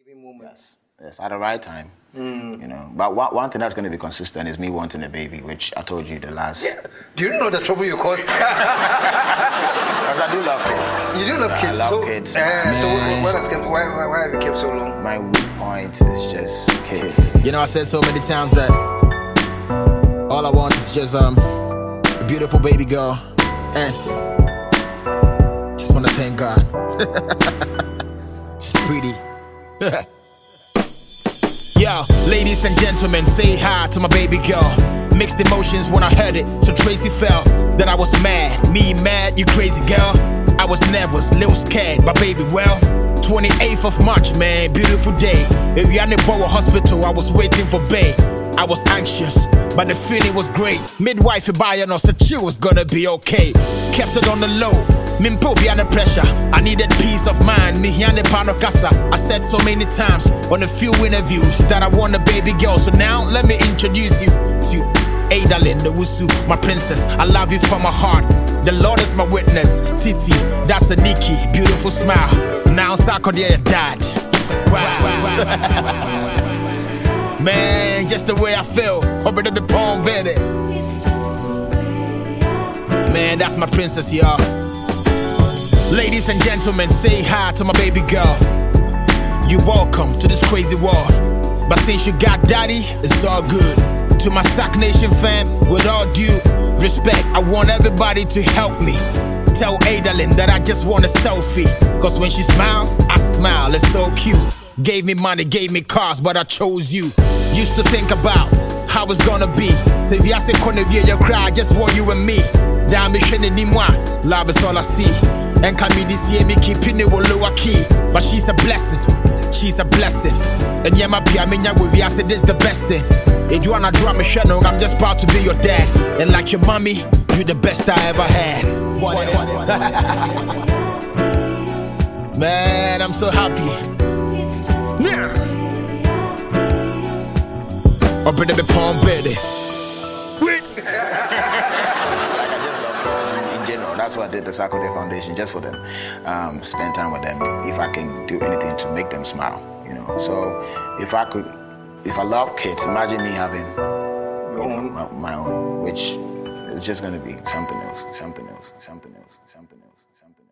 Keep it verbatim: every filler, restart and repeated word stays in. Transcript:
Yes, yes, at the right time. Mm. You know, but one, one thing that's going to be consistent is me wanting a baby, which I told you the last. Yeah. Do you know the trouble you caused? Because I do love kids. You do love kids. I love so, kids. Uh, so what has kept? Why, why, why have you kept so long? My weak point is just kids. You know, I said so many times that all I want is just um a beautiful baby girl, and just wanna thank God. She's pretty. Yo, ladies and gentlemen, say hi to my baby girl. Mixed emotions when I heard it, so Tracy felt that I was mad. Me mad, you crazy girl. I was nervous, little scared, but baby, well, twenty-eighth of March, man, beautiful day. If you're in the Bower Hospital, I was waiting for Bay. I was anxious, but the feeling was great. Midwife buying us said she was gonna be okay. Kept it on the low, Mimpo be under pressure. I needed peace of mind, me here pano casa. I said so many times on a few interviews that I want a baby girl. So now let me introduce you to Adalyn the Wusu, my princess. I love you from my heart. The Lord is my witness. Titi, that's a Nikki, beautiful smile. Now Sako dear dad. Wow. Man, just the way I feel. Over the palm baby. It's just the way I feel. Man, that's my princess, y'all. Ladies and gentlemen, say hi to my baby girl. You welcome to this crazy world. But since you got daddy, it's all good. To my Sac Nation fam, with all due respect, I want everybody to help me. Tell Adalyn that I just want a selfie. Cause when she smiles, I smile, it's so cute. Gave me money, gave me cars, but I chose you. Used to think about how it's gonna be. So if you say Conevia, you cry, I just want you and me. Damn me anymore. Love is all I see. And can me this year me keeping it with lower key. But she's a blessing, she's a blessing. And yeah, my pia minya with you, I said this the best thing. If you wanna draw me shadow, I'm just proud to be your dad. And like your mommy, you the best I ever had. Man, I'm so happy. Yeah. Or better be palm baby. Wait. Like I just love kids in, in general. That's why I did the Sako Day Foundation, just for them. Um, spend time with them. If I can do anything to make them smile, you know. So if I could, if I love kids, imagine me having you know, my, my own, which is just going to be something else, something else, something else, something else, something else.